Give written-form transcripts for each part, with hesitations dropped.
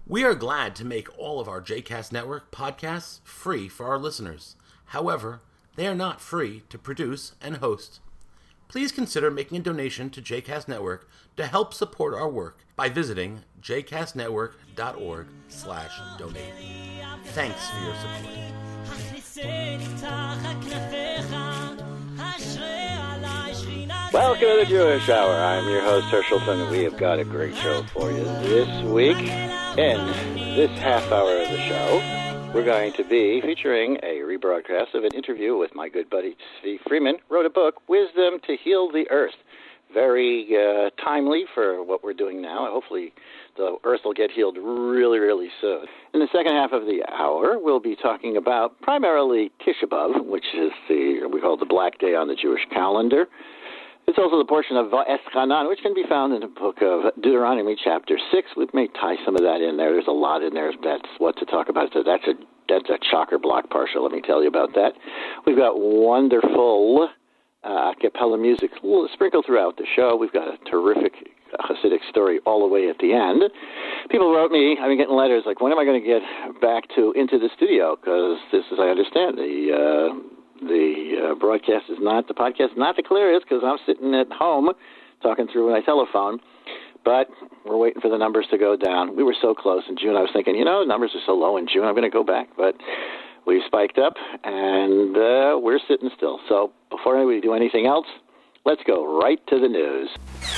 We are glad to make all of our JCast Network podcasts free for our listeners. However, they are not free to produce and host. Please consider making a donation to JCast Network to help support our work by visiting jcastnetwork.org/donate. Thanks for your support. Welcome to the Jewish Hour. I'm your host, Herschel Finn, and we have got a great show for you this week. In this half hour of the show, we're going to be featuring a rebroadcast of an interview with my good buddy, Steve Freeman, wrote a book, Wisdom to Heal the Earth. Very timely for what we're doing now. Hopefully the Earth will get healed really, really soon. In the second half of the hour, we'll be talking about primarily Tisha B'Av, which is we call it the Black Day on the Jewish calendar. It's also the portion of Va'eschanan, which can be found in the book of Deuteronomy, chapter 6. We may tie some of that in there. There's a lot in there. That's what to talk about. So that's a chocker-block parsha, let me tell you about that. We've got wonderful a cappella music sprinkled throughout the show. We've got a terrific Hasidic story all the way at the end. People wrote me, I've been getting letters like, when am I going to get back into the studio? Because this is, I understand, the broadcast is not, the podcast is not the clearest because I'm sitting at home talking through my telephone. But we're waiting for the numbers to go down. We were so close in June. I was thinking, numbers are so low in June, I'm going to go back. But we spiked up, and we're sitting still. So before we do anything else, let's go right to the news.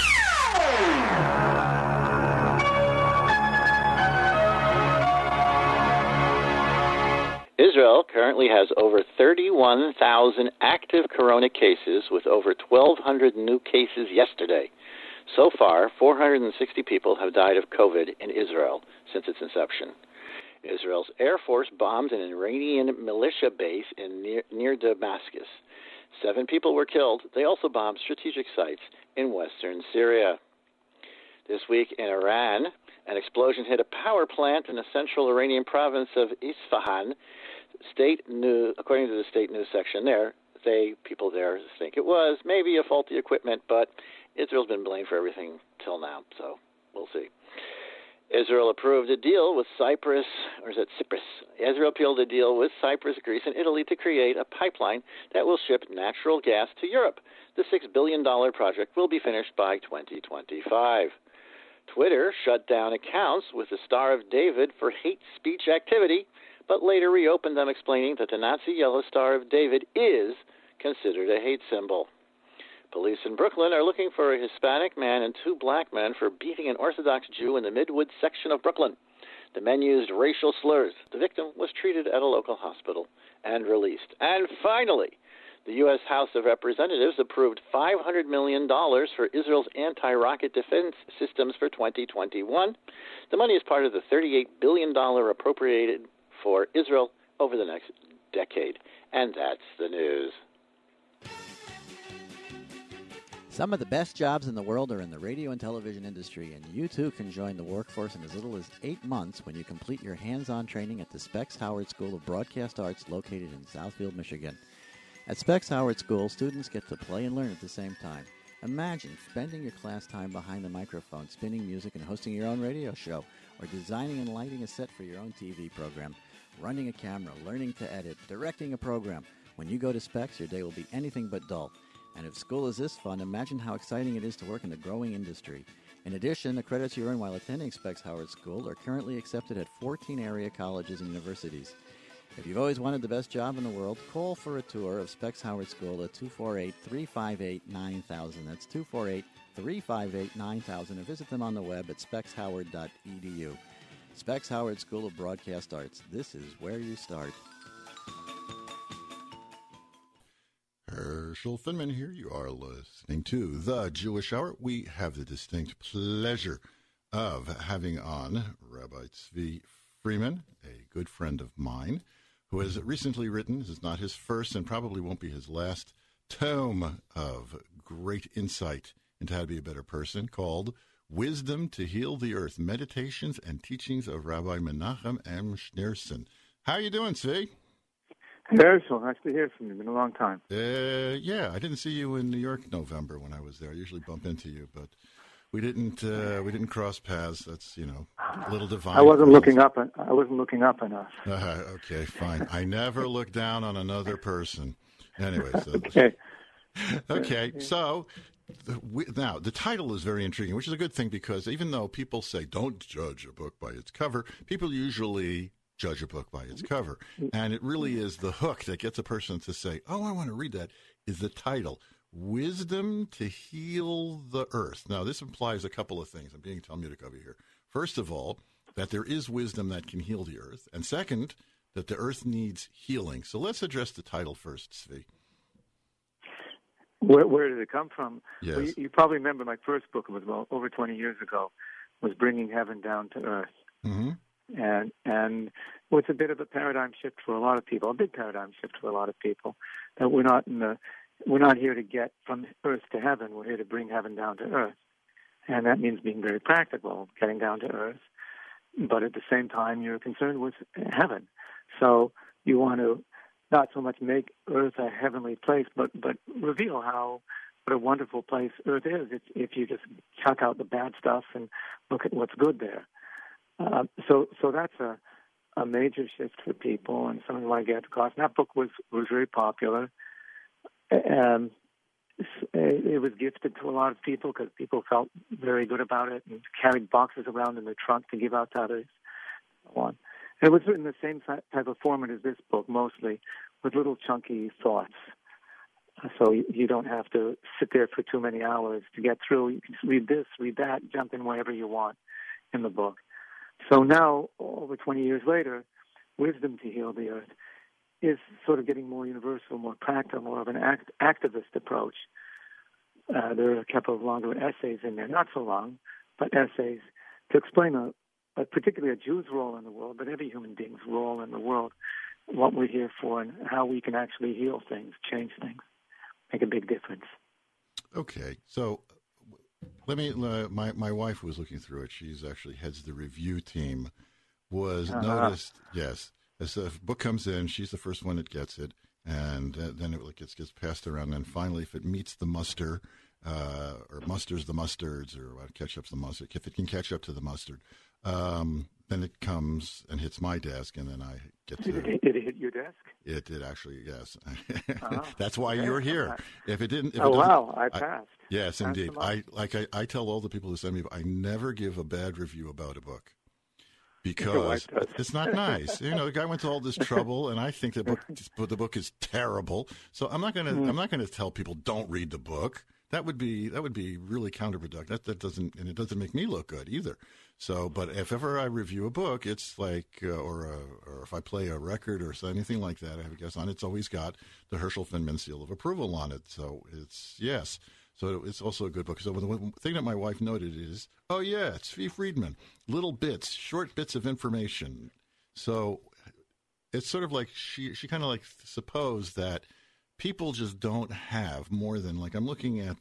Israel currently has over 31,000 active corona cases, with over 1,200 new cases yesterday. So far, 460 people have died of COVID in Israel since its inception. Israel's Air Force bombed an Iranian militia base near Damascus. 7 people were killed. They also bombed strategic sites in western Syria. This week in Iran, an explosion hit a power plant in the central Iranian province of Isfahan. According to the state news section there, people there think it was maybe a faulty equipment, but Israel's been blamed for everything till now, so we'll see. Israel approved a deal with Cyprus, or is it Cyprus? Israel appealed a deal with Cyprus, Greece, and Italy to create a pipeline that will ship natural gas to Europe. The $6 billion project will be finished by 2025. Twitter shut down accounts with the Star of David for hate speech activity, but later reopened them, explaining that the Nazi yellow Star of David is considered a hate symbol. Police in Brooklyn are looking for a Hispanic man and 2 black men for beating an Orthodox Jew in the Midwood section of Brooklyn. The men used racial slurs. The victim was treated at a local hospital and released. And finally, the U.S. House of Representatives approved $500 million for Israel's anti-rocket defense systems for 2021. The money is part of the $38 billion appropriated for Israel over the next decade. And that's the news. Some of the best jobs in the world are in the radio and television industry, and you too can join the workforce in as little as 8 months when you complete your hands-on training at the Specs Howard School of Broadcast Arts located in Southfield, Michigan. At Specs Howard School, students get to play and learn at the same time. Imagine spending your class time behind the microphone, spinning music and hosting your own radio show, or designing and lighting a set for your own TV program, running a camera, learning to edit, directing a program. When you go to Specs, your day will be anything but dull. And if school is this fun, imagine how exciting it is to work in the growing industry. In addition, the credits you earn while attending Specs Howard School are currently accepted at 14 area colleges and universities. If you've always wanted the best job in the world, call for a tour of Specs Howard School at 248-358-9000. That's 248-358-9000. Or visit them on the web at specshoward.edu. Specs Howard School of Broadcast Arts. This is where you start. Herschel Finman here. You are listening to The Jewish Hour. We have the distinct pleasure of having on Rabbi Tzvi Freeman, a good friend of mine, who has recently written, this is not his first and probably won't be his last, tome of great insight into how to be a better person, called Wisdom to Heal the Earth, Meditations and Teachings of Rabbi Menachem M. Schneerson. How are you doing, Tzvi? Herschel, nice to hear from you. It's been a long time. Yeah, I didn't see you in New York in November when I was there. I usually bump into you, but We didn't cross paths. That's a little divine. I wasn't looking up enough. Okay, fine. I never look down on another person. Anyway, so okay. So now the title is very intriguing, which is a good thing because even though people say don't judge a book by its cover, people usually judge a book by its cover, and it really is the hook that gets a person to say, "Oh, I want to read that." Is the title. Wisdom to Heal the Earth. Now, this implies a couple of things. I'm being Talmudic over here. First of all, that there is wisdom that can heal the earth. And second, that the earth needs healing. So let's address the title first, Zvi. Where did it come from? Yes. Well, you probably remember my first book, it was about over 20 years ago, was Bringing Heaven Down to Earth. Mm-hmm. And it's a bit of a paradigm shift for a lot of people, a big paradigm shift for a lot of people, that we're not here to get from earth to heaven. We're here to bring heaven down to earth. And that means being very practical, getting down to earth. But at the same time, you're concerned with heaven. So you want to not so much make earth a heavenly place, but reveal what a wonderful place earth is if you just chuck out the bad stuff and look at what's good there. So that's a major shift for people and something like that. Because that book was very popular. It was gifted to a lot of people because people felt very good about it and carried boxes around in their trunk to give out to others. And so on. And it was written in the same type of format as this book, mostly with little chunky thoughts. So you don't have to sit there for too many hours to get through. You can read this, read that, jump in wherever you want in the book. So now, over 20 years later, Wisdom to Heal the Earth is sort of getting more universal, more practical, more of an activist approach. There are a couple of longer essays in there, not so long, but essays to explain particularly a Jew's role in the world, but every human being's role in the world, what we're here for, and how we can actually heal things, change things, make a big difference. Okay, so let me. My wife was looking through it. She's actually heads the review team. Noticed, yes. As the book comes in, she's the first one that gets it, and then it gets passed around. And finally, if it meets the muster, or musters the mustards, or ketchup's the mustard, if it can catch up to the mustard, then it comes and hits my desk, and then I get to... Did it hit your desk? It did, actually, yes. That's why you're here. If it didn't... I passed. Yes, indeed. I tell all the people who send me, I never give a bad review about a book. Because it's not nice. The guy went to all this trouble, and I think the book is terrible. So I'm not gonna tell people don't read the book. That would be really counterproductive. That doesn't make me look good either. So, but if ever I review a book, it's like, or if I play a record or anything like that, I have a guest on. It's always got the Herschel Finman seal of approval on it. So it's yes. So it's also a good book. So the thing that my wife noted is, oh, yeah, it's Zvi Friedman. Little bits, short bits of information. So it's sort of like she kind of like supposed that people just don't have more than, like, I'm looking at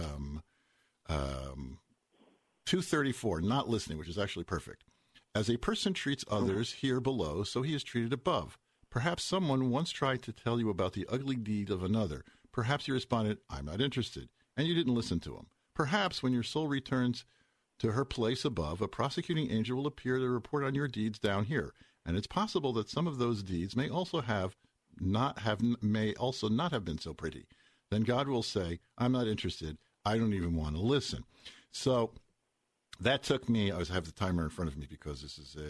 234, not listening, which is actually perfect. As a person treats others here below, so he is treated above. Perhaps someone once tried to tell you about the ugly deed of another. Perhaps you responded, I'm not interested. And you didn't listen to him. Perhaps when your soul returns to her place above, a prosecuting angel will appear to report on your deeds down here. And it's possible that some of those deeds may also not have been so pretty. Then God will say, I'm not interested. I don't even want to listen. So that took me, I have the timer in front of me because this is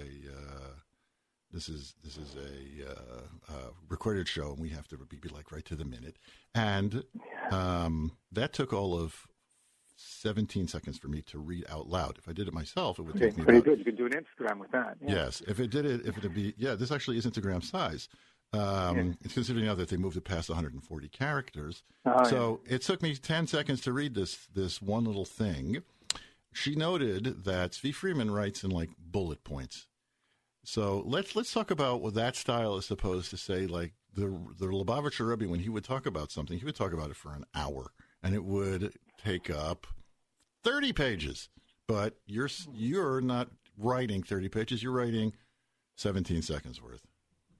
a recorded show, and we have to be like right to the minute. And that took all of 17 seconds for me to read out loud. If I did it myself, it would take me pretty good. You could do an Instagram with that. Yeah. Yes. If it'd be, this actually is Instagram size. It's considering now that they moved it past 140 characters. It took me 10 seconds to read this one little thing. She noted that Zvi Friedman writes in like bullet points. So let's talk about what that style is supposed to say. Like the Lubavitcher Rebbe, when he would talk about something, he would talk about it for an hour, and it would take up 30 pages. But you're not writing 30 pages; you're writing 17 seconds worth.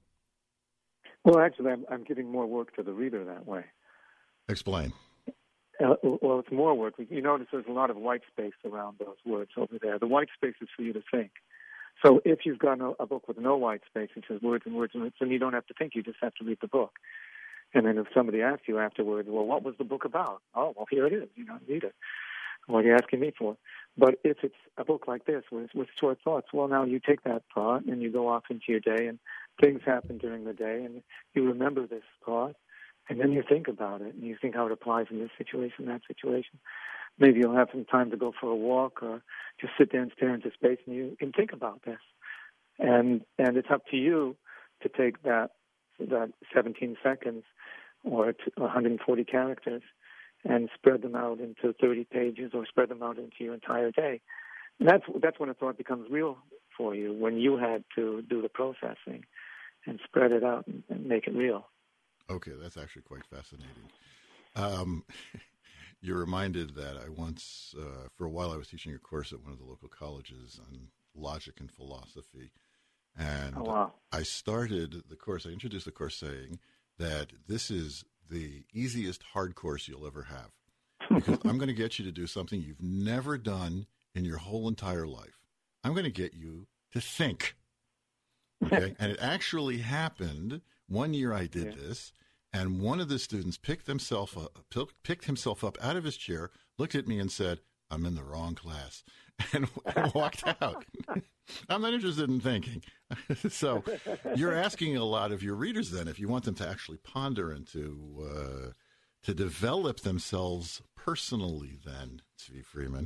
Well, actually, I'm giving more work to the reader that way. Explain. well, it's more work. You notice there's a lot of white space around those words over there. The white space is for you to think. So if you've got a book with no white space, it says words and words and words, then you don't have to think. You just have to read the book. And then if somebody asks you afterwards, well, what was the book about? Oh, well, here it is. Read it. What are you asking me for? But if it's a book like this with short thoughts, well, now you take that thought and you go off into your day, and things happen during the day, and you remember this thought, and then you think about it, and you think how it applies in this situation, that situation. Maybe you'll have some time to go for a walk or just sit there and stare into space, and you can think about this. And it's up to you to take that 17 seconds or 140 characters and spread them out into 30 pages or spread them out into your entire day. And that's when a thought becomes real for you, when you had to do the processing and spread it out and make it real. Okay, that's actually quite fascinating. You're reminded that I once, for a while, I was teaching a course at one of the local colleges on logic and philosophy. And I introduced the course saying that this is the easiest hard course you'll ever have. Because I'm going to get you to do something you've never done in your whole entire life. I'm going to get you to think. Okay? And it actually happened. One year I did this, and one of the students picked himself up out of his chair, looked at me and said, "I'm in the wrong class," and walked out. I'm not interested in thinking. So you're asking a lot of your readers then, if you want them to actually ponder and to develop themselves personally then, Tzvi Freeman.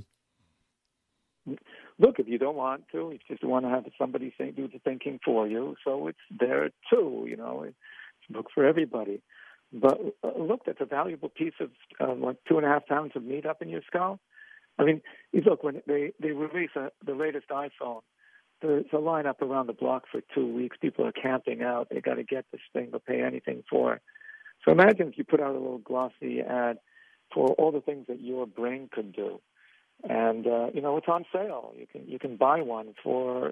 Look, if you don't want to, you just want to have somebody do the thinking for you, so it's there too, It's a book for everybody. But look, that's a valuable piece of 2.5 pounds of meat up in your skull. I mean, look, when they release the latest iPhone, there's a line up around the block for 2 weeks. People are camping out. They got to get this thing. They'll pay anything for it. So imagine if you put out a little glossy ad for all the things that your brain could do. And, it's on sale. You can buy one for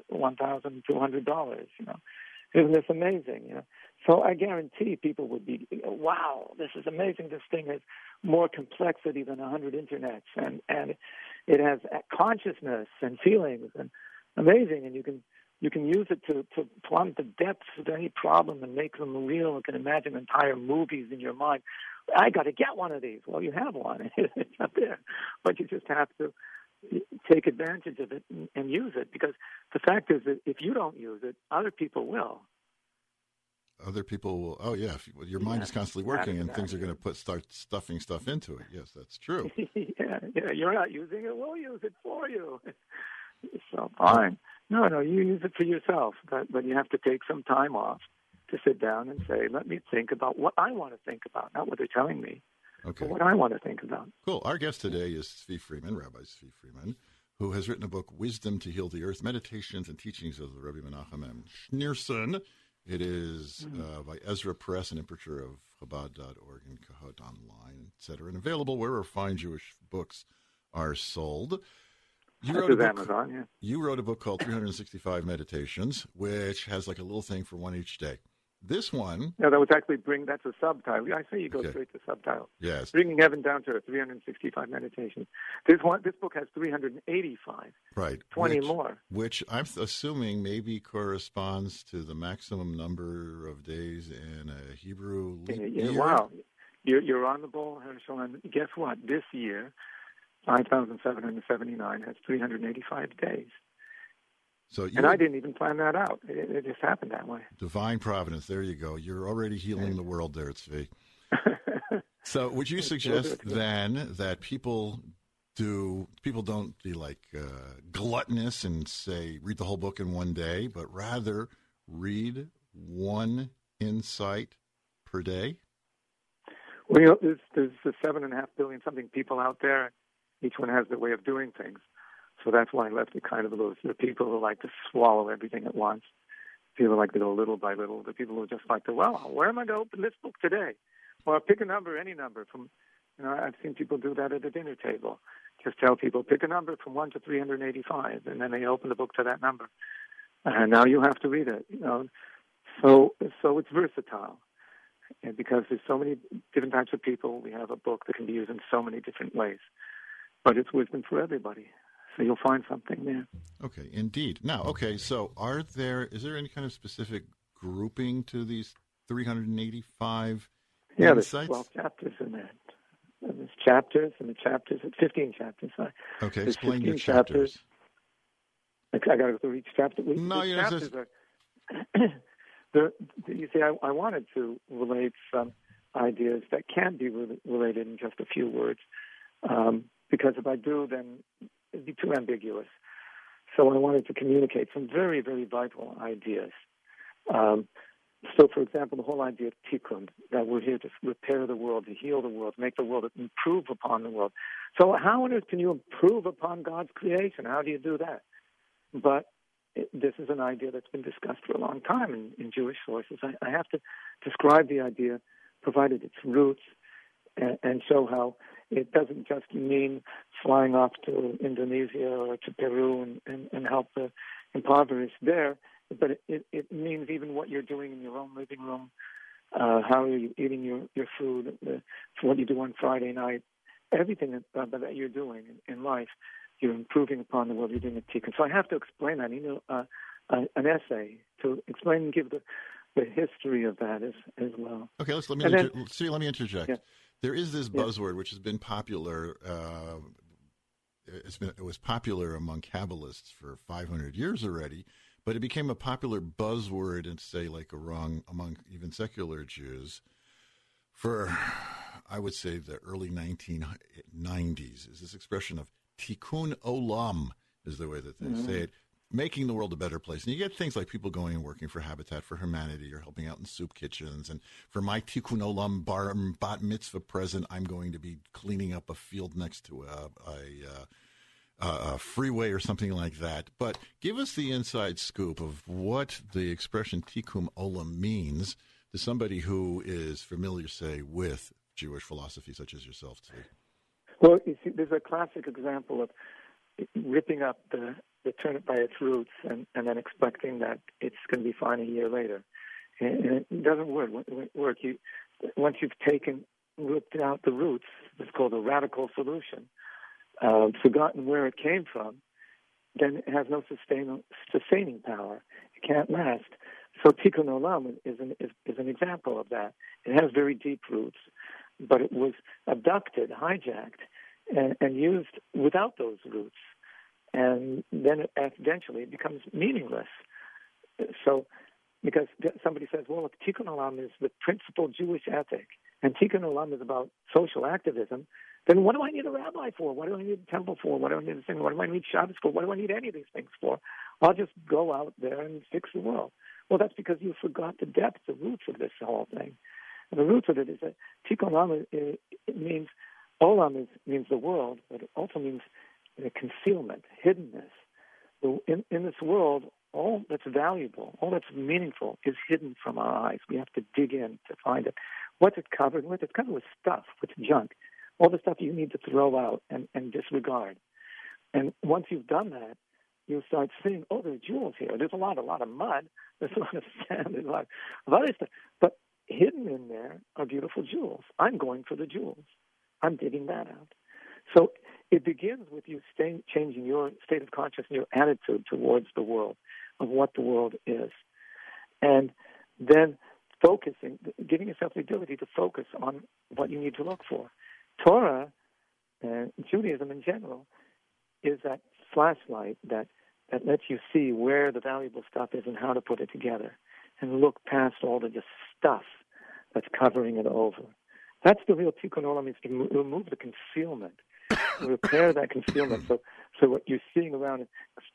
$1,200, Isn't this amazing? So I guarantee people would be, wow, this is amazing. This thing has more complexity than 100 internets, and it has consciousness and feelings, and amazing. And you can use it to plumb the depths of any problem and make them real. You can imagine entire movies in your mind. I got to get one of these. Well, you have one. It's up there, but you just have to take advantage of it and use it, because the fact is that if you don't use it, other people will. Other people will. Oh, yeah. Your mind is constantly working, and things are going to start stuffing stuff into it. Yes, that's true. yeah. You're not using it. We'll use it for you. So fine. No, you use it for yourself, but you have to take some time off to sit down and say, let me think about what I want to think about, not what they're telling me, but what I want to think about. Cool. Our guest today is Tzvi Freeman, Rabbi Tzvi Freeman, who has written a book, Wisdom to Heal the Earth, Meditations and Teachings of the Rabbi Menachem M. Schneerson. It is by Ezra Press, an imprimatur of Chabad.org and Kahut Online, etc., and available wherever fine Jewish books are sold. You wrote a book called 365 Meditations, which has like a little thing for one each day. This one... No, that was actually that's a subtitle. I say you go straight to subtitle. Yes. Bringing Heaven Down to Earth, 365 Meditations. This book has 385. Right. 20 more. Which I'm assuming maybe corresponds to the maximum number of days in a Hebrew year. Wow. You're on the ball, Herschel, and guess what? This year, 5,779 has 385 days. And I didn't even plan that out. It just happened that way. Divine providence. There you go. You're already healing the world there, Tzvi. So would you suggest then that people don't be like gluttonous and say, read the whole book in one day, but rather read one insight per day? Well, there's 7.5 billion something people out there. Each one has their way of doing things. So that's why I left it kind of those. The people who like to swallow everything at once. People who like to go little by little. The people who just like to, where am I going to open this book today? Well, pick a number, any number. I've seen people do that at a dinner table. Just tell people, pick a number from 1 to 385, and then they open the book to that number. And now you have to read it. So it's versatile. And because there's so many different types of people, we have a book that can be used in so many different ways. But it's wisdom for everybody. So you'll find something there. Okay, indeed. Now, okay, so is there any kind of specific grouping to these 385 there's insights? 12 chapters in that. And there's chapters, and the chapters, 15 chapters. Okay, there's explain your chapters. I got to go through each chapter. No, the you chapters are, you see, I wanted to relate some ideas that can be related in just a few words, because if I do, then it'd be too ambiguous. So I wanted to communicate some very, very vital ideas. So, for example, the whole idea of tikkun, that we're here to repair the world, to heal the world, make the world, improve upon the world. So how on earth can you improve upon God's creation? How do you do that? But this is an idea that's been discussed for a long time in Jewish sources. I have to describe the idea, provided its roots, and show how it doesn't just mean flying off to Indonesia or to Peru and help the impoverished there, but it means even what you're doing in your own living room, how are you eating your food, what you do on Friday night, everything that you're doing in life, you're improving upon the world, you're doing a tikkun. So I have to explain that, an essay to explain and give the history of that as well. Okay, let me interject. Yeah. There is this buzzword which has been popular. It was popular among Kabbalists for 500 years already, but it became a popular buzzword and among even secular Jews for, I would say, the early 1990s. Is this expression of tikkun olam is the way that they say it, making the world a better place. And you get things like people going and working for Habitat for Humanity or helping out in soup kitchens. And for my tikkun olam bat mitzvah present, I'm going to be cleaning up a field next to a freeway or something like that. But give us the inside scoop of what the expression tikkun olam means to somebody who is familiar, say, with Jewish philosophy, such as yourself, too. Well, you see, there's a classic example of ripping up the turnip by its roots and then expecting that it's going to be fine a year later. And it doesn't work. Once you've ripped out the roots, it's called a radical solution, forgotten where it came from, then it has no sustaining power. It can't last. So tikkun olam is an example of that. It has very deep roots, but it was abducted, hijacked, and used without those roots. And then eventually it becomes meaningless. So, because somebody says, well, if tikkun olam is the principal Jewish ethic, and tikkun olam is about social activism, then what do I need a rabbi for? What do I need a temple for? What do I need a thing? What do I need Shabbos for? What do I need any of these things for? I'll just go out there and fix the world. Well, that's because you forgot the depth, the roots of this whole thing. And the roots of it is that tikkun olam means means the world, but it also means concealment, hiddenness. In this world, all that's valuable, all that's meaningful is hidden from our eyes. We have to dig in to find it. What's it covered with? It's covered with stuff, with junk, all the stuff you need to throw out and disregard. And once you've done that, you'll start seeing, there are jewels here. There's a lot of mud. There's a lot of sand. There's a lot of other stuff. But hidden in there are beautiful jewels. I'm going for the jewels. I'm digging that out. So it begins with you changing your state of consciousness, your attitude towards the world, of what the world is. And then focusing, giving yourself the ability to focus on what you need to look for. Torah, and Judaism in general, is that flashlight that lets you see where the valuable stuff is and how to put it together and look past all the just stuff that's covering it over. That's the real tikkun olam, is to remove the concealment, repair that concealment. So what you're seeing around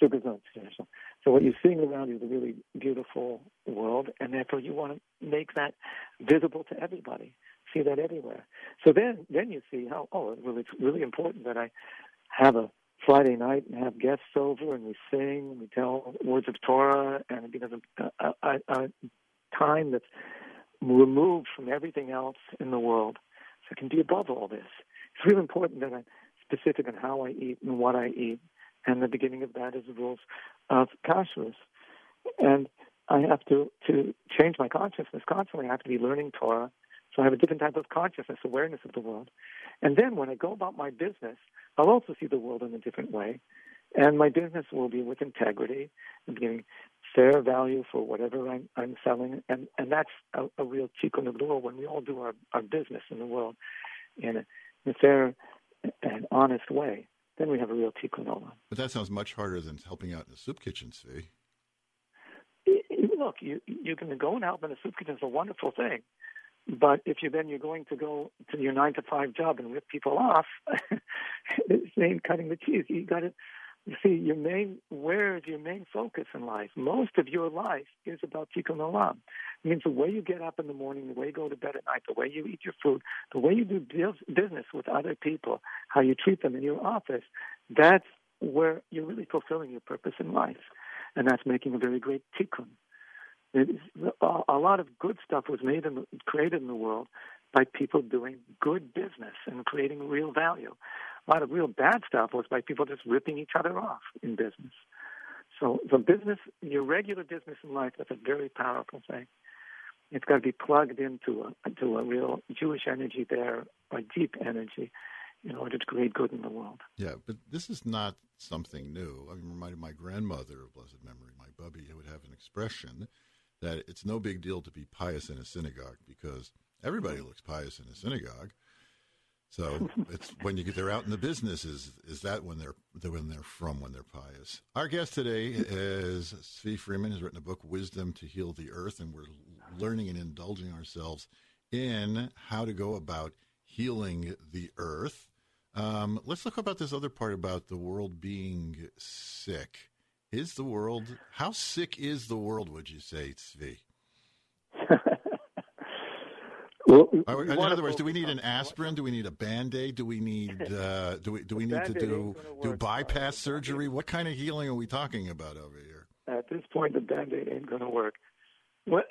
so what you're seeing around is a really beautiful world, and therefore you want to make that visible to everybody, see that everywhere. So then you see how, it's really important that I have a Friday night and have guests over and we sing and we tell words of Torah, and it becomes a time that's removed from everything else in the world, so it can be above all this. It's really important that I'm specific on how I eat and what I eat, and the beginning of that is the rules of kashrus. And I have to change my consciousness constantly. I have to be learning Torah. So I have a different type of consciousness, awareness of the world. And then when I go about my business, I'll also see the world in a different way. And my business will be with integrity and giving fair value for whatever I'm selling. And that's a real tikkun of the world when we all do our business in the world in a fair and honest way. Then we have a real tikkun olam. But that sounds much harder than helping out in a soup kitchen, Tzvi. Look, you're going to go and help in a soup kitchen. It's a wonderful thing. But if you're going to go to your 9-to-5 job and rip people off, it ain't cutting the cheese. You got to see where is your main focus in life? Most of your life is about tikkun olam. It means the way you get up in the morning, the way you go to bed at night, the way you eat your food, the way you do business with other people, how you treat them in your office. That's where you're really fulfilling your purpose in life, and that's making a very great tikkun. A lot of good stuff was created in the world by people doing good business and creating real value. A lot of real bad stuff was by people just ripping each other off in business. So the business, your regular business in life, that's a very powerful thing. It's got to be plugged into a real Jewish energy there, a deep energy, in order to create good in the world. Yeah, but this is not something new. I'm reminded of my grandmother of blessed memory, my bubby, who would have an expression that it's no big deal to be pious in a synagogue because everybody looks pious in a synagogue. So it's when they're out in the business is that when they're pious. Our guest today is Tzvi Freeman, who's written a book, Wisdom to Heal the Earth, and we're learning and indulging ourselves in how to go about healing the earth. Let's talk about this other part about the world being sick. How sick is the world, would you say, Tzvi? Well, in other words, do we need an aspirin? Do we need a Band-Aid? Do we need do we need to do bypass surgery? What kind of healing are we talking about over here? At this point, the Band-Aid ain't going to work. Well,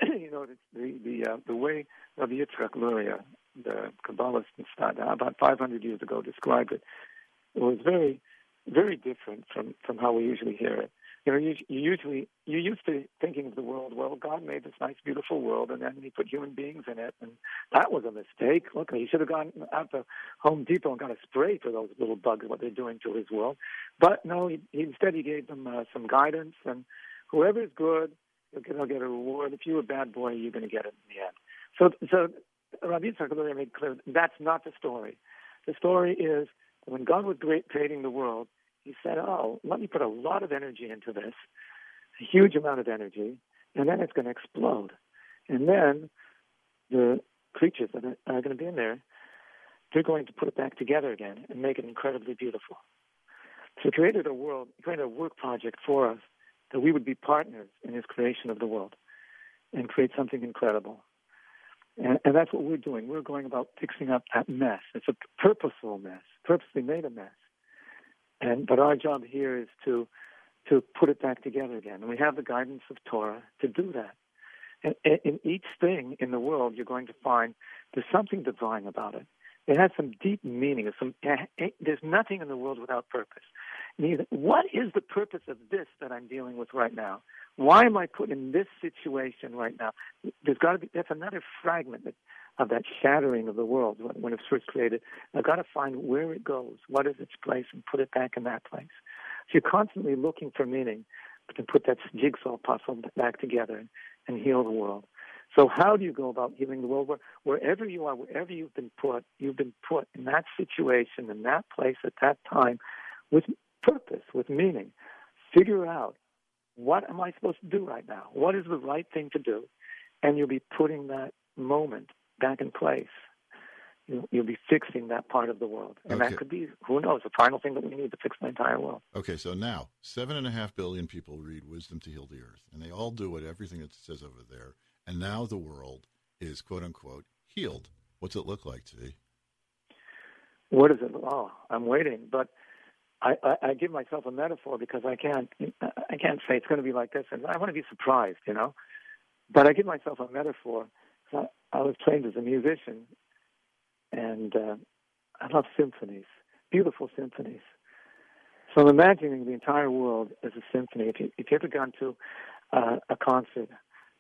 the way Rabbi Yitzchak Luria, the Kabbalist in Stadda, about 500 years ago, described it, it was very, very different from how we usually hear it. You know, you're used to thinking of the world, well, God made this nice, beautiful world, and then he put human beings in it, and that was a mistake. Look, he should have gone out to Home Depot and got a spray for those little bugs, what they're doing to his world. But no, instead he gave them some guidance, and whoever is good, they'll get a reward. If you're a bad boy, you're going to get it in the end. So Rabbi Yitzchak Luria made clear that's not the story. The story is that when God was creating the world, he said, let me put a lot of energy into this, a huge amount of energy, and then it's going to explode. And then the creatures that are going to be in there, they're going to put it back together again and make it incredibly beautiful. So he created a work project for us that we would be partners in his creation of the world and create something incredible. And that's what we're doing. We're going about fixing up that mess. It's a purposeful mess, purposely made a mess. But our job here is to put it back together again. And we have the guidance of Torah to do that. And in each thing in the world, you're going to find there's something divine about it. It has some deep meaning. There's nothing in the world without purpose. What is the purpose of this that I'm dealing with right now? Why am I put in this situation right now? There's got to be. That's another fragment of that shattering of the world when it's first created. I've got to find where it goes, what is its place, and put it back in that place. So you're constantly looking for meaning, but then put that jigsaw puzzle back together and heal the world. So how do you go about healing the world? Wherever you are, wherever you've been put in that situation, in that place, at that time, with purpose, with meaning. Figure out, what am I supposed to do right now? What is the right thing to do? And you'll be putting that moment back in place. You'll be fixing that part of the world. And that could be, who knows, the final thing that we need to fix the entire world. Okay, so now, 7.5 billion people read Wisdom to Heal the Earth, and they all do everything it says over there. And now the world is, quote unquote, healed. What's it look like, Tzvi? What is it? Oh, I'm waiting. But I give myself a metaphor because I can't say it's going to be like this, and I want to be surprised, But I give myself a metaphor. I was trained as a musician, and I love symphonies, beautiful symphonies. So I'm imagining the entire world as a symphony. If you ever gone to a concert,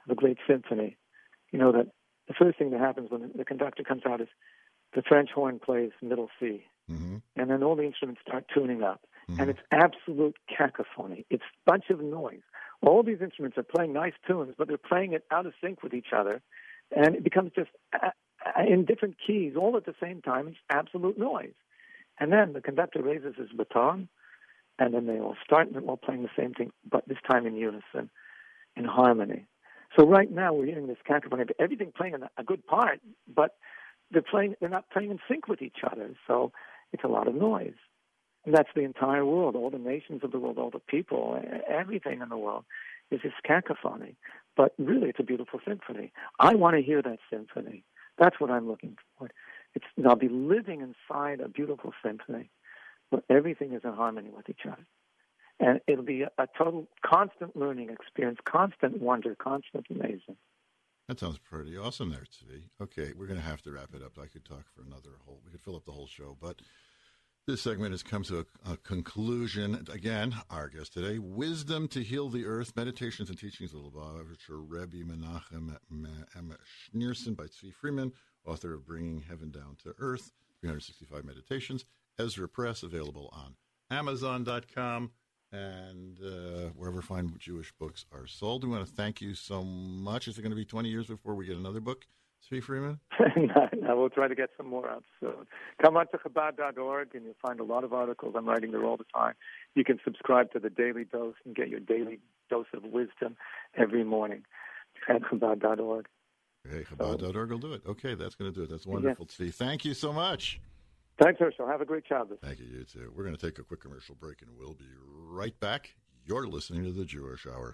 of a great symphony, you know that the first thing that happens when the conductor comes out is the French horn plays middle C, and then all the instruments start tuning up, and it's absolute cacophony. It's a bunch of noise. All these instruments are playing nice tunes, but they're playing it out of sync with each other, and it becomes just in different keys all at the same time. It's absolute noise. And then the conductor raises his baton, and then they all start, and they're all playing the same thing, but this time in unison, in harmony. So right now we're hearing this cacophony, everything playing a good part, but they're not playing in sync with each other. So it's a lot of noise. And that's the entire world, all the nations of the world, all the people, everything in the world is this cacophony. But really, it's a beautiful symphony. I want to hear that symphony. That's what I'm looking for. I'll be living inside a beautiful symphony where everything is in harmony with each other. And it'll be a total, constant learning experience, constant wonder, constant amazing. That sounds pretty awesome there, Tzvi. Okay, we're going to have to wrap it up. I could talk for we could fill up the whole show, but this segment has come to a conclusion. Again, our guest today, Wisdom to Heal the Earth, Meditations and Teachings of Lubavitcher Rebbe Menachem Schneerson by Tzvi Freeman, author of Bringing Heaven Down to Earth, 365 Meditations, Ezra Press, available on Amazon.com and wherever fine Jewish books are sold. We want to thank you so much. Is it going to be 20 years before we get another book, Tzvi Freeman? No, we'll try to get some more out soon. Come on to Chabad.org, and you'll find a lot of articles. I'm writing there all the time. You can subscribe to the Daily Dose and get your daily dose of wisdom every morning at Chabad.org. Okay, Chabad.org will do it. Okay, that's going to do it. That's wonderful, Tzvi. Thank you so much. Thanks, Herschel. Have a great Shabbos. Thank you, you too. We're going to take a quick commercial break, and we'll be right back. You're listening to The Jewish Hour.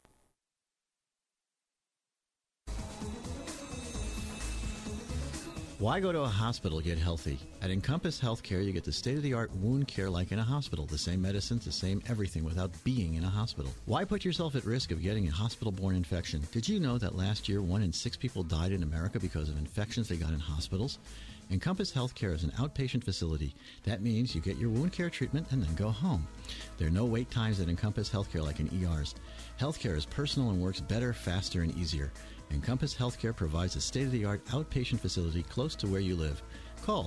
Why go to a hospital to get healthy? At Encompass Healthcare, you get the state-of-the-art wound care like in a hospital. The same medicines, the same everything without being in a hospital. Why put yourself at risk of getting a hospital-borne infection? Did you know that last year 1 in 6 people died in America because of infections they got in hospitals? Encompass Healthcare is an outpatient facility. That means you get your wound care treatment and then go home. There are no wait times at Encompass Healthcare like in ERs. Healthcare is personal and works better, faster, and easier. Encompass Healthcare provides a state-of-the-art outpatient facility close to where you live. Call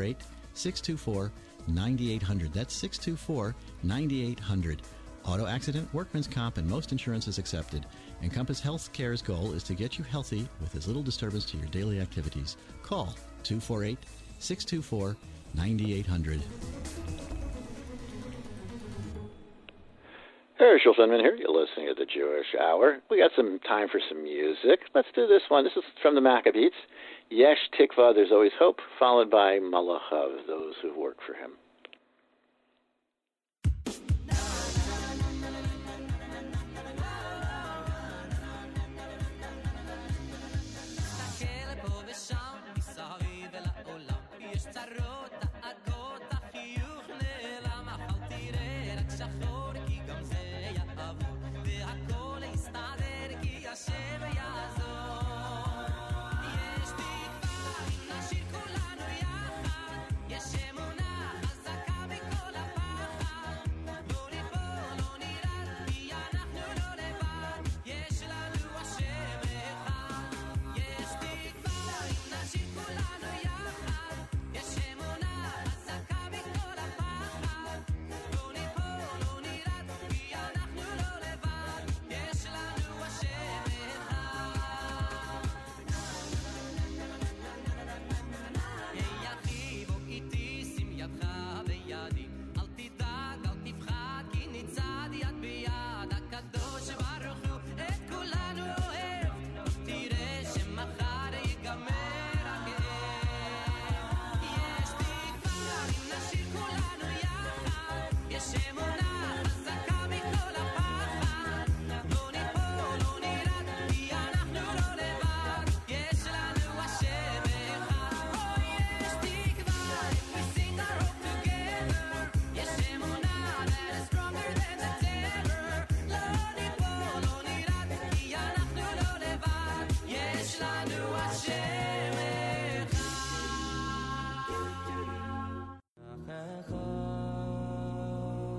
248-624-9800. That's 624-9800. Auto accident, workman's comp, and most insurance is accepted. Encompass Healthcare's goal is to get you healthy with as little disturbance to your daily activities. Call 248-624-9800. Herschel Finman here. You're listening to The Jewish Hour. We got some time for some music. Let's do this one. This is from the Maccabees. Yesh Tikva, There's Always Hope, followed by Malachav, Those Who Work for Him.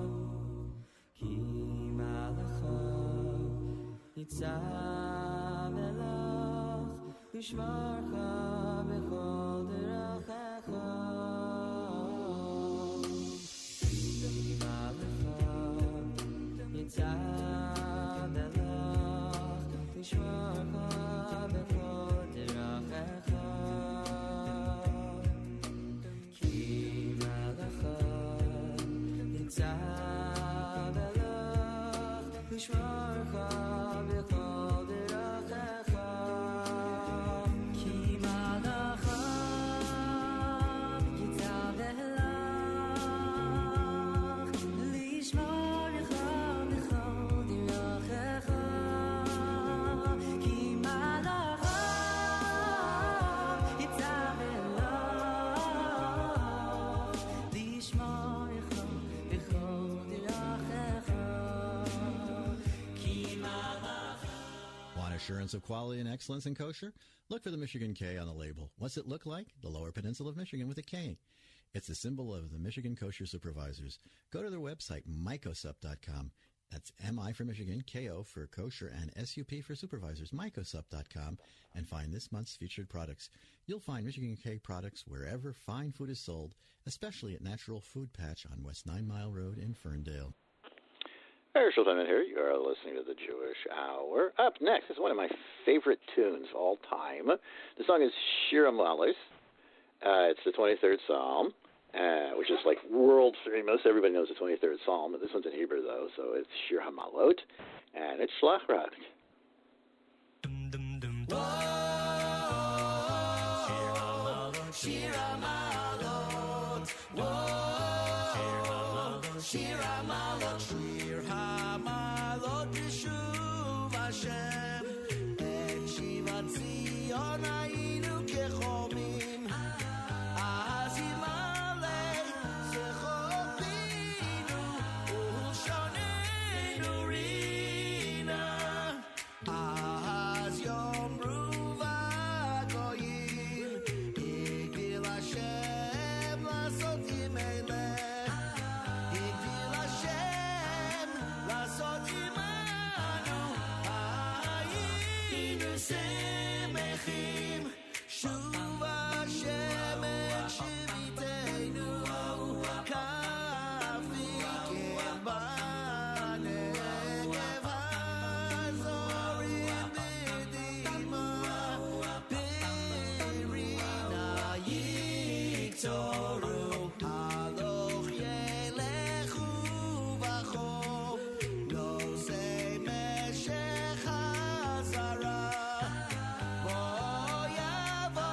ניצב Assurance of quality and excellence in kosher? Look for the Michigan K on the label. What's it look like? The Lower Peninsula of Michigan with a K. It's the symbol of the Michigan Kosher Supervisors. Go to their website, mycosup.com. That's M-I for Michigan, K-O for kosher, and S-U-P for supervisors, mycosup.com, and find this month's featured products. You'll find Michigan K products wherever fine food is sold, especially at Natural Food Patch on West 9 Mile Road in Ferndale. Herschel Finman here. You are listening to the Jewish Hour. Up next is one of my favorite tunes of all time. The song is Shir HaMaalos. It's the 23rd Psalm, which is like world famous. Everybody knows the 23rd Psalm, but this one's in Hebrew, though, so it's Shir HaMaalot, and it's Shlach Rak. Shir HaMaalot, Shir HaMaalot, Shir HaMaalot, Yeshuv Hashem, Et Shivat Zion Hayinu Kechomim, Az Yimalei Zechorinu, Ushonenu Rina, Az Yomru Vagoyim, Igdil Hashem Lasot Yimelech, Igdil Hashem Lasot Imanu, Hayinu Semechim, Shuv Hashem et Shiviteinu, Kafikim Banegev Hazorim B'dima, Birina Yiktoru, Haloch Yelechu V'chom, Nosei Meshech Hazara, Bo Yavo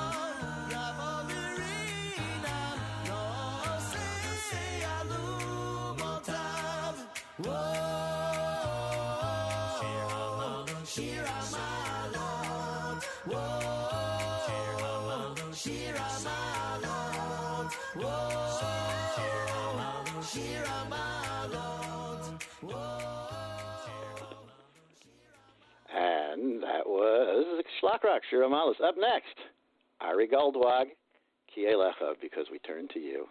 Virina, Nosei Alumotav, Shir HaMaalot, Shir HaMaalot, Shir HaMaalot, And that was Shlach Rak, Shir HaMaalos. Up next, Ari Goldwag, Ki Elecha, because we turn to you.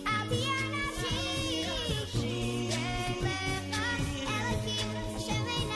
Shemei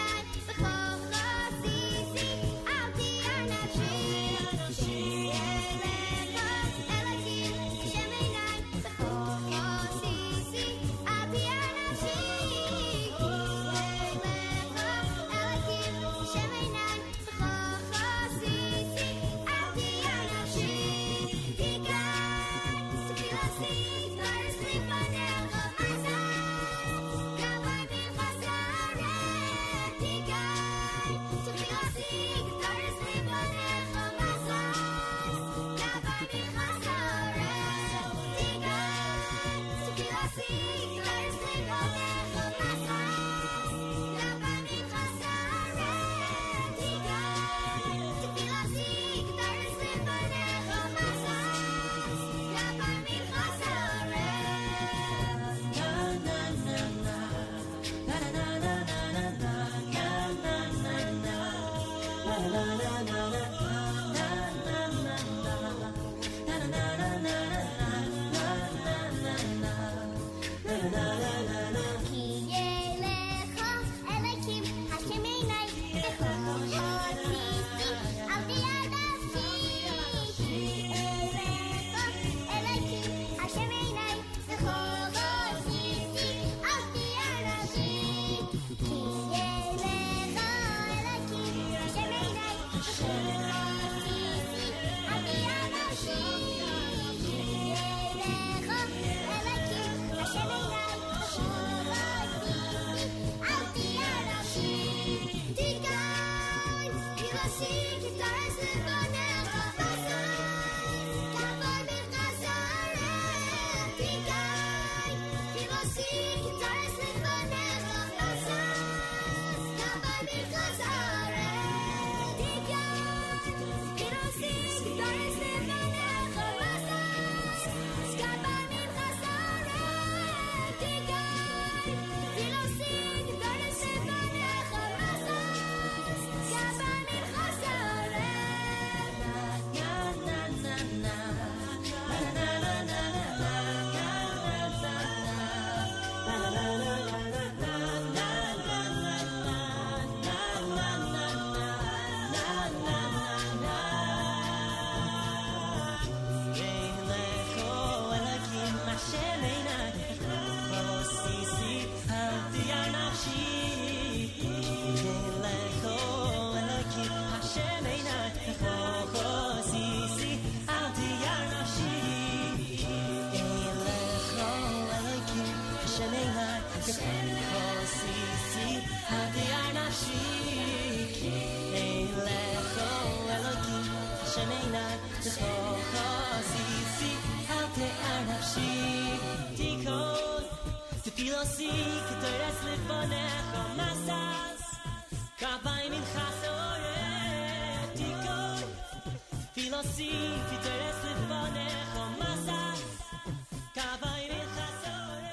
Filosi k'toyres lifonecha masas Kavay min chasore Tikoy Filosi k'toyres lifonecha masas Kavay min chasore.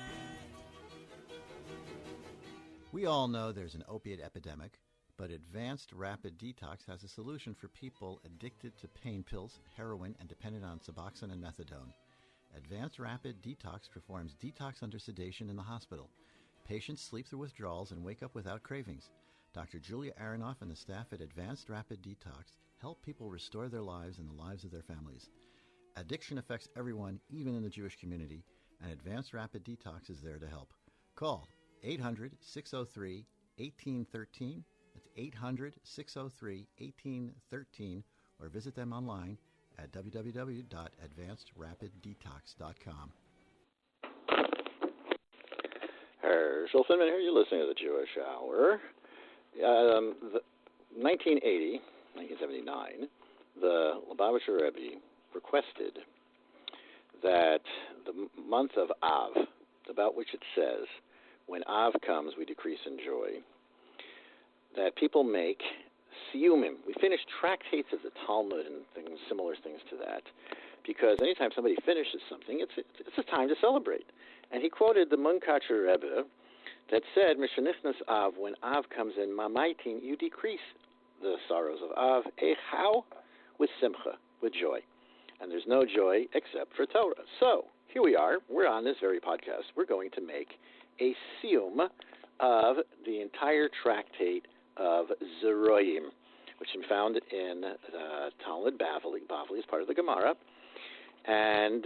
We all know there's an opiate epidemic, but Advanced Rapid Detox has a solution for people addicted to pain pills, heroin, and dependent on Suboxone and methadone. Advanced Rapid Detox performs detox under sedation in the hospital. Patients sleep through withdrawals and wake up without cravings. Dr. Julia Aronoff and the staff at Advanced Rapid Detox help people restore their lives and the lives of their families. Addiction affects everyone, even in the Jewish community, and Advanced Rapid Detox is there to help. Call 800-603-1813. That's 800-603-1813, or visit them online at www.advancedrapiddetox.com. Herschel Finman here. You're listening to the Jewish Hour. 1979, the Lubavitcher Rebbe requested that the month of Av, about which it says, when Av comes, we decrease in joy, that people make siyumim. We finish tractates of the Talmud and things, similar things to that, because anytime somebody finishes something, it's a time to celebrate. And he quoted the Munkacher Rebbe that said, Mishanichnas Av, when Av comes in, Mamaitin, you decrease the sorrows of Av. How? With simcha, with joy. And there's no joy except for Torah. So, here we are. We're on this very podcast. We're going to make a siyum of the entire tractate of Zeroyim, which is found in Talmud Bavli. Bavli is part of the Gemara. And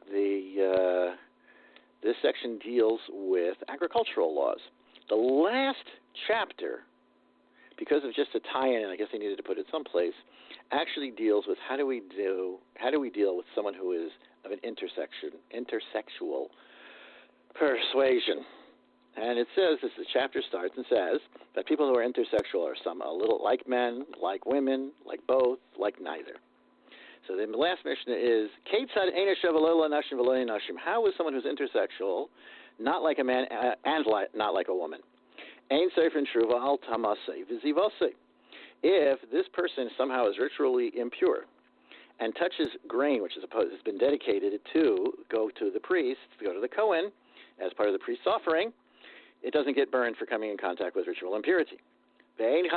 this section deals with agricultural laws. The last chapter, because of just a tie-in, and I guess they needed to put it someplace, actually deals with how do we deal with someone who is of an intersexual persuasion. And it says, the chapter starts and says that people who are intersexual are some a little like men, like women, like both, like neither. So the last Mishnah is, how is someone who's intersexual not like a man and not like a woman? If this person somehow is ritually impure and touches grain, which has been dedicated to go to the priest, to go to the Kohen, as part of the priest's offering, it doesn't get burned for coming in contact with ritual impurity. And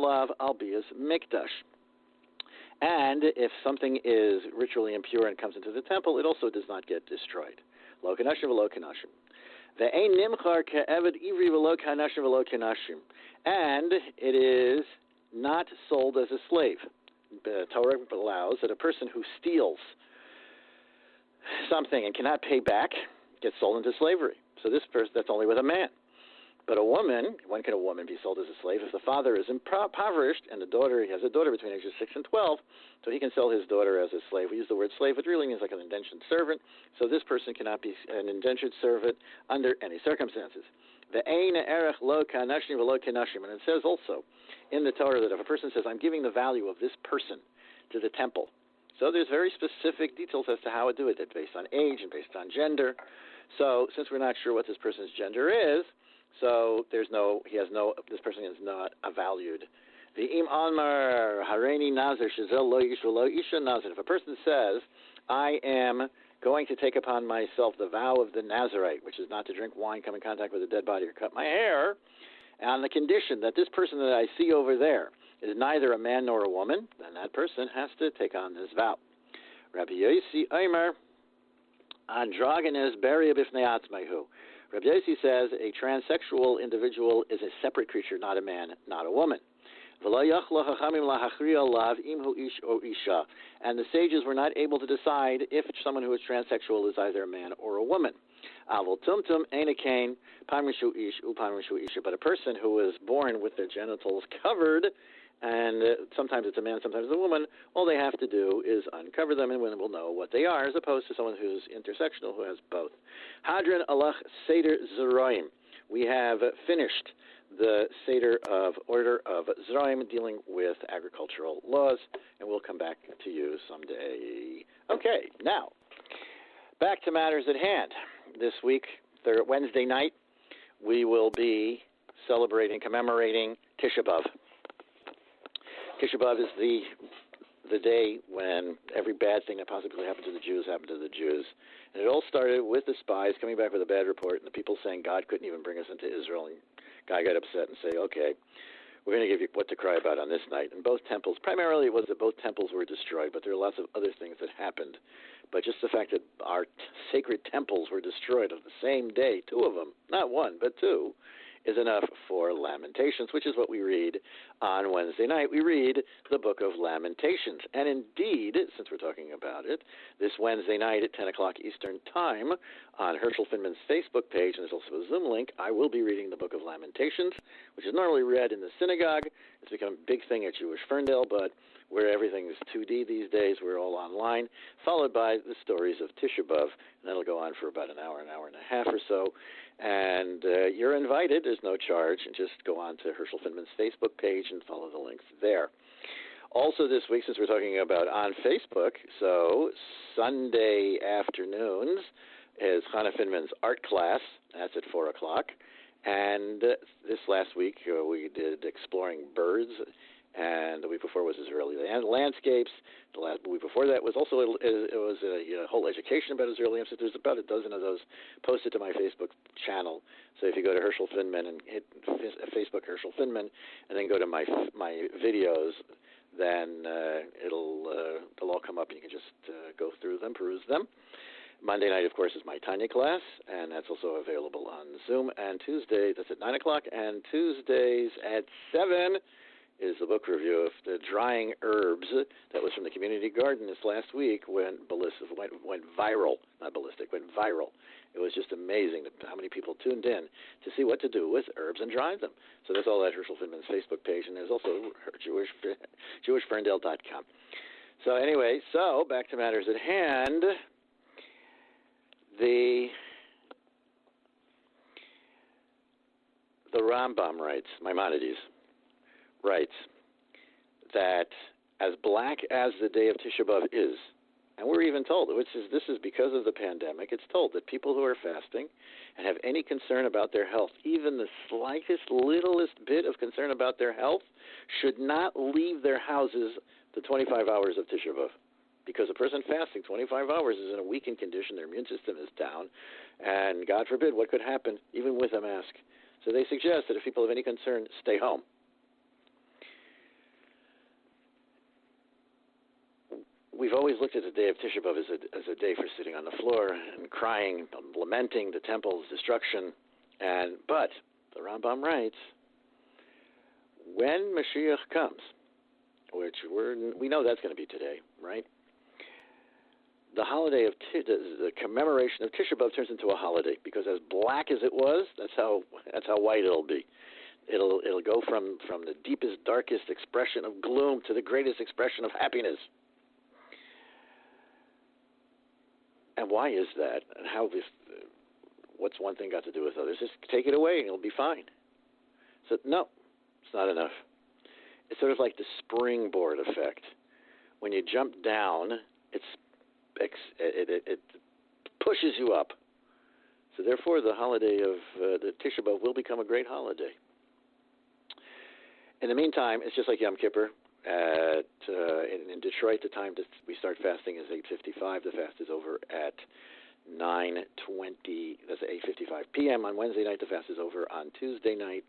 if something is ritually impure and comes into the temple, it also does not get destroyed. And it is not sold as a slave. The Torah allows that a person who steals something and cannot pay back gets sold into slavery. So that's only with a man. But when can a woman be sold as a slave? If the father is impoverished and he has a daughter between ages 6 and 12, so he can sell his daughter as a slave. We use the word slave, it really means like an indentured servant. So this person cannot be an indentured servant under any circumstances. And it says also in the Torah that if a person says, I'm giving the value of this person to the temple, so there's very specific details as to how to do it, based on age and based on gender. So since we're not sure what this person's gender is, so this person is not valued. The im almar hareini nazir shazel lo ish v'lo isha nazir. If a person says, I am going to take upon myself the vow of the Nazirite, which is not to drink wine, come in contact with a dead body, or cut my hair, on the condition that this person that I see over there is neither a man nor a woman, then that person has to take on this vow. Rabbi Yossi Omer, androgynous beria b'fnei atzmaihu. Rabbi Yossi says a transsexual individual is a separate creature, not a man, not a woman. And the sages were not able to decide if someone who is transsexual is either a man or a woman. But a person who is born with their genitals covered, and sometimes it's a man, sometimes it's a woman, all they have to do is uncover them and women will know what they are, as opposed to someone who's intersectional who has both. Hadran alach Seder Zeroim. We have finished the Seder of Order of Zeroim dealing with agricultural laws, and we'll come back to you someday. Okay, now, back to matters at hand. This week, Wednesday night, we will be commemorating Tisha B'Av. Tisha B'Av is the day when every bad thing that possibly happened to the Jews happened to the Jews. And it all started with the spies coming back with a bad report and the people saying God couldn't even bring us into Israel. And God got upset and said, okay, we're going to give you what to cry about on this night. And both temples, primarily it was that both temples were destroyed, but there are lots of other things that happened. But just the fact that our sacred temples were destroyed on the same day, two of them, not one, but two, is enough for Lamentations, which is what we read on Wednesday night. We read the book of Lamentations. And indeed, since we're talking about it, this Wednesday night at 10 o'clock Eastern Time on Herschel Finman's Facebook page, and there's also a Zoom link, I will be reading the book of Lamentations, which is normally read in the synagogue. It's become a big thing at Jewish Ferndale, but where everything is 2D these days, we're all online, followed by the stories of Tisha B'Av, and that'll go on for about an hour and a half or so. And you're invited. There's no charge. And just go on to Herschel Finman's Facebook page and follow the links there. Also this week, since we're talking about on Facebook, so Sunday afternoons is Chana Finman's art class. That's at 4 o'clock. And this last week we did Exploring Birds. And the week before was Israeli landscapes. The week before that was also a whole education about Israeli landscapes. There's about a dozen of those posted to my Facebook channel. So if you go to Herschel Finman and hit Facebook Herschel Finman, and then go to my videos, then they'll all come up, and you can just go through them, peruse them. Monday night, of course, is my Tanya class, and that's also available on Zoom. And Tuesday, that's at 9 o'clock, and Tuesdays at 7 is the book review of the Drying Herbs that was from the community garden this last week when went viral. Not ballistic, went viral. It was just amazing how many people tuned in to see what to do with herbs and dry them. So that's all at Herschel Finman's Facebook page, and there's also JewishFerndale.com. So anyway, back to matters at hand. The Rambam writes, Maimonides writes that as black as the day of Tisha B'Av is, and we're even told, this is because of the pandemic, it's told that people who are fasting and have any concern about their health, even the slightest, littlest bit of concern about their health, should not leave their houses the 25 hours of Tisha B'Av. Because a person fasting 25 hours is in a weakened condition, their immune system is down, and God forbid what could happen even with a mask. So they suggest that if people have any concern, stay home. We've always looked at the day of Tisha B'Av as a day for sitting on the floor and crying, lamenting the temple's destruction. But the Rambam writes, when Mashiach comes, which we know that's going to be today, right? The holiday of the commemoration of Tisha B'Av turns into a holiday because as black as it was, that's how white it'll be. It'll go from the deepest, darkest expression of gloom to the greatest expression of happiness. And why is that? And what's one thing got to do with others? Just take it away and it'll be fine. So no, it's not enough. It's sort of like the springboard effect. When you jump down, it pushes you up. So therefore, the holiday of the Tisha B'Av will become a great holiday. In the meantime, it's just like Yom Kippur. In Detroit, the time that we start fasting is 8:55. The fast is over at 9:20. That's at 8:55 p.m. on Wednesday night. The fast is over on Thursday night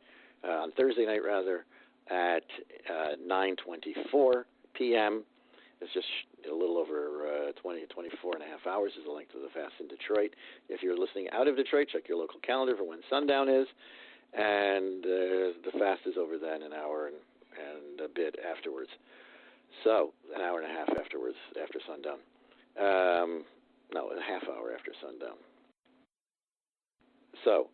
at 9:24 p.m. It's just a little over 24 and a half hours is the length of the fast in Detroit. If you're listening out of Detroit, check your local calendar for when sundown is, and the fast is over then an hour and a bit afterwards. So an hour and a half afterwards, after sundown. No, a half hour after sundown. So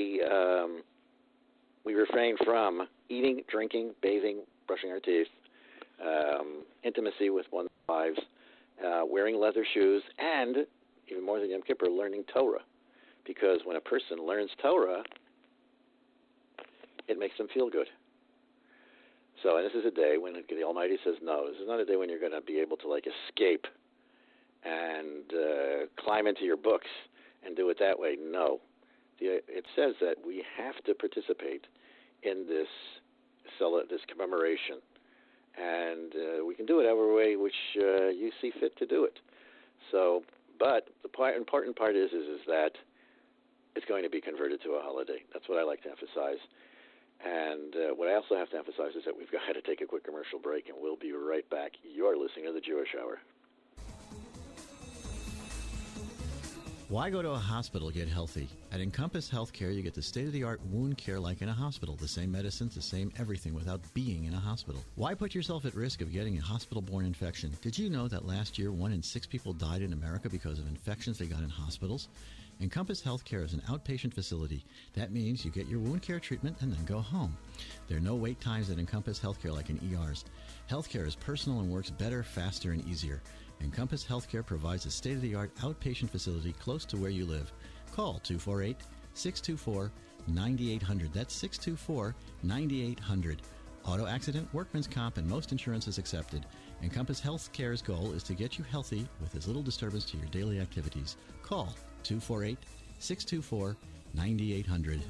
we refrain from eating, drinking, bathing, brushing our teeth, intimacy with one's wives, wearing leather shoes, and even more than Yom Kippur, learning Torah. Because when a person learns Torah, it makes them feel good. So, and this is a day when the Almighty says, no, this is not a day when you're going to be able to escape and climb into your books and do it that way. No. it says that we have to participate in this commemoration, and we can do it however way which you see fit to do it. So, but the important part is that it's going to be converted to a holiday. That's what I like to emphasize. And what I also have to emphasize is that we've got to take a quick commercial break, and we'll be right back. You're listening to the Jewish Hour. Why go to a hospital to get healthy? At Encompass Healthcare, you get the state-of-the-art wound care like in a hospital. The same medicines, the same everything without being in a hospital. Why put yourself at risk of getting a hospital-borne infection? Did you know that last year 1 in 6 people died in America because of infections they got in hospitals? Encompass Healthcare is an outpatient facility. That means you get your wound care treatment and then go home. There are no wait times at Encompass Healthcare like in ERs. Healthcare is personal and works better, faster, and easier. Encompass Healthcare provides a state-of-the-art outpatient facility close to where you live. Call 248-624-9800. That's 624-9800. Auto accident, workman's comp, and most insurance is accepted. Encompass Healthcare's goal is to get you healthy with as little disturbance to your daily activities. Call 248-624-9800.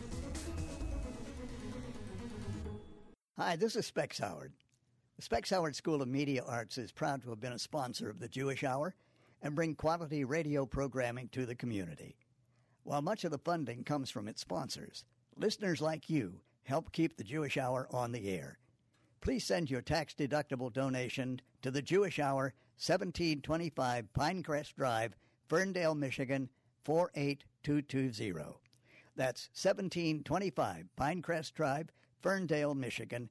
Hi, this is Specs Howard. The Specs Howard School of Media Arts is proud to have been a sponsor of the Jewish Hour and bring quality radio programming to the community. While much of the funding comes from its sponsors, listeners like you help keep the Jewish Hour on the air. Please send your tax-deductible donation to the Jewish Hour, 1725 Pinecrest Drive, Ferndale, Michigan, 48220. That's 1725 Pinecrest Drive, Ferndale, Michigan,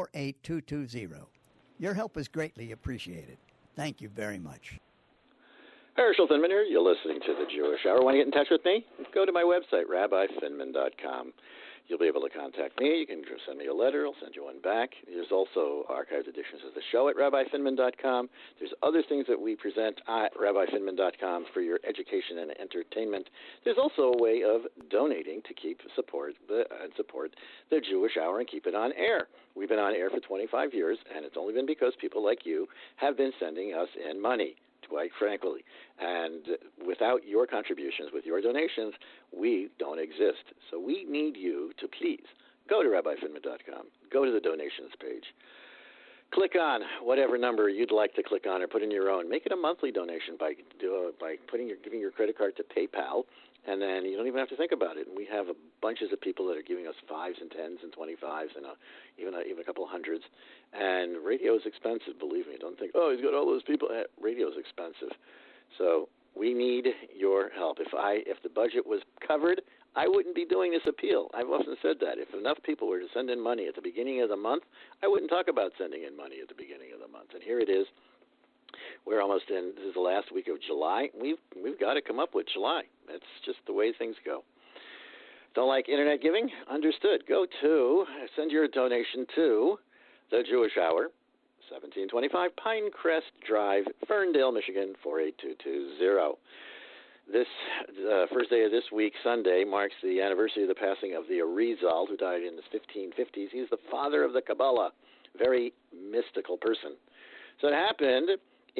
48220. Your help is greatly appreciated. Thank you very much. Herschel Finman here. You're listening to the Jewish Hour. Want to get in touch with me? Go to my website, rabbifinman.com. You'll be able to contact me. You can send me a letter. I'll send you one back. There's also archived editions of the show at rabbifinman.com. There's other things that we present at rabbifinman.com for your education and entertainment. There's also a way of donating to support the Jewish Hour and keep it on air. We've been on air for 25 years, and it's only been because people like you have been sending us in money, quite frankly. And without your contributions, with your donations, we don't exist. So we need you to please go to rabbifinman.com, go to the donations page, click on whatever number you'd like to click on or put in your own. Make it a monthly donation by giving your credit card to PayPal, and then you don't even have to think about it. And we have bunches of people that are giving us 5s and 10s and 25s and even a couple of hundreds. And radio is expensive, believe me. Don't think, oh, he's got all those people. Radio is expensive. So we need your help. If the budget was covered, I wouldn't be doing this appeal. I've often said that. If enough people were to send in money at the beginning of the month, I wouldn't talk about sending in money at the beginning of the month. And here it is. We're almost in. This is the last week of July. We've got to come up with July. That's just the way things go. Don't like internet giving? Understood. Send your donation to the Jewish Hour, 1725 Pinecrest Drive, Ferndale, Michigan, 48220. This first day of this week, Sunday, marks the anniversary of the passing of the Arizal, who died in the 1550s. He's the father of the Kabbalah, very mystical person. So it happened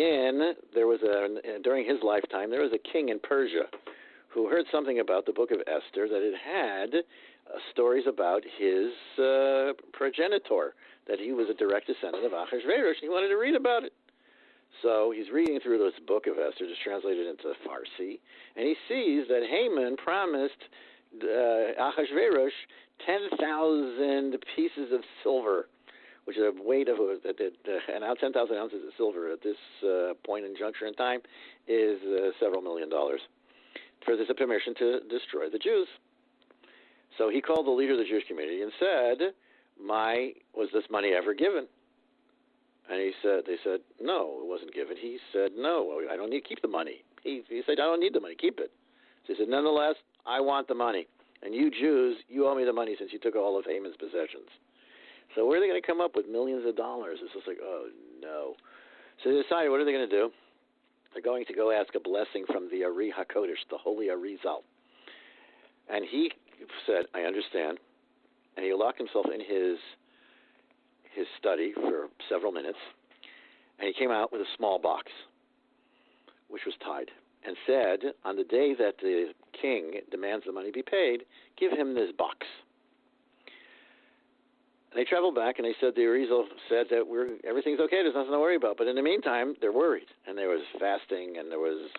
during his lifetime, there was a king in Persia who heard something about the book of Esther, that it had stories about his progenitor, that he was a direct descendant of Achashverosh, and he wanted to read about it. So he's reading through this book of Esther, just translated into Farsi, and he sees that Haman promised Achashverosh 10,000 pieces of silver, which is a weight of, and now 10,000 ounces of silver at this point in juncture in time is several $1 million, for this permission to destroy the Jews. So he called the leader of the Jewish community and said, was this money ever given? And they said, no, it wasn't given. He said, no, I don't need to keep the money. He said, I don't need the money, keep it. So he said, nonetheless, I want the money. And you Jews, you owe me the money since you took all of Haman's possessions. So where are they going to come up with millions of dollars? It's just like, oh, no. So they decided, what are they going to do? They're going to go ask a blessing from the Ari HaKodesh, the holy Arizal. And he said, I understand. And he locked himself in his study for several minutes. And he came out with a small box, which was tied, and said, on the day that the king demands the money be paid, give him this box. And they traveled back, and they said the Arizal said that everything's okay, there's nothing to worry about. But in the meantime, they're worried, and there was fasting, and there was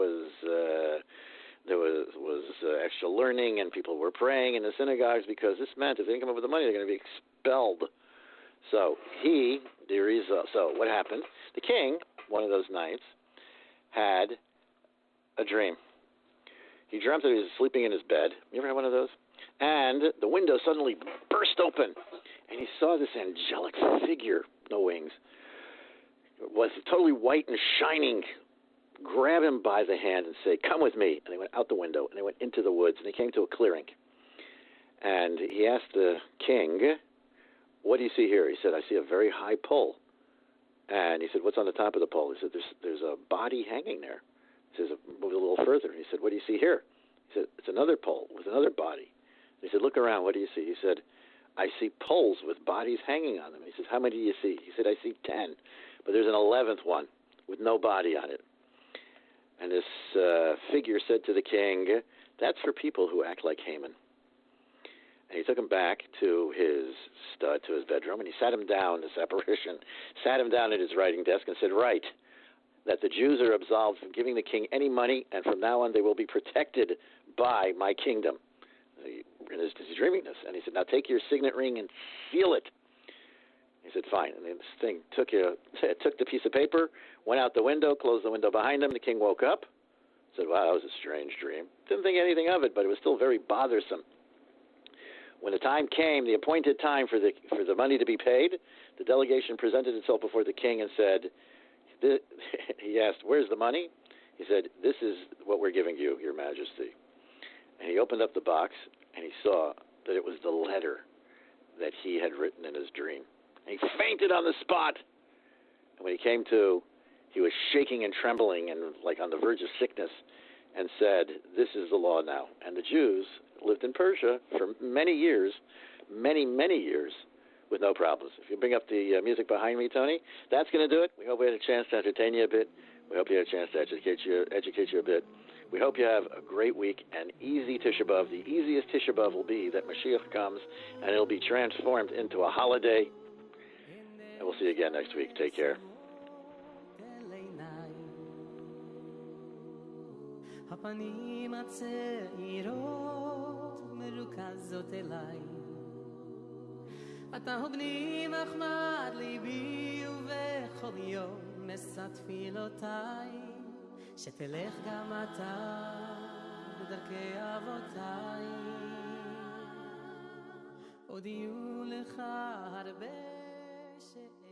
extra learning, and people were praying in the synagogues because this meant if they didn't come up with the money, they're going to be expelled. So what happened? The king, one of those nights, had a dream. He dreamt that he was sleeping in his bed. You ever had one of those? And the window suddenly burst open, and he saw this angelic figure, no wings, was totally white and shining, grab him by the hand and say, "Come with me." And they went out the window, and they went into the woods, and they came to a clearing. And he asked the king, "What do you see here?" He said, "I see a very high pole." And he said, "What's on the top of the pole?" He said, there's a body hanging there. He says, "Move a little further." He said, "What do you see here?" He said, "It's another pole with another body." He said, "Look around. What do you see?" He said, "I see poles with bodies hanging on them." He says, "How many do you see?" He said, "I see 10, but there's an 11th one with no body on it." And this figure said to the king, "That's for people who act like Haman." And he took him back to his bedroom, and he sat him down, this apparition, sat him down at his writing desk and said, "Write that the Jews are absolved from giving the king any money, and from now on they will be protected by my kingdom." He's dreaming this. And he said, "Now take your signet ring and seal it." He said, "Fine." And then this thing took the piece of paper, went out the window, closed the window behind him. The king woke up, said, "Wow, that was a strange dream." Didn't think anything of it, but it was still very bothersome. When the time came, the appointed time for the money to be paid, the delegation presented itself before the king and said, he asked, "Where's the money?" He said, "This is what we're giving you, Your Majesty." And he opened up the box, and he saw that it was the letter that he had written in his dream. And he fainted on the spot. And when he came to, he was shaking and trembling and like on the verge of sickness, and said, "This is the law now." And the Jews lived in Persia for many years, many years, with no problems. If you bring up the music behind me, Tony, that's going to do it. We hope we had a chance to entertain you a bit. We hope you had a chance to educate you a bit. We hope you have a great week and easy Tisha B'Av. The easiest Tisha B'Av will be that Mashiach comes, and it'll be transformed into a holiday. And we'll see you again next week. Take care. הפנים הצעירות מרוכזות אליי, אתה הוגני מחמד ליבי ובכל יום משא תפילותיי, שתלך גם אתה בדרכי אבותיי, עוד יהיו לך הרבה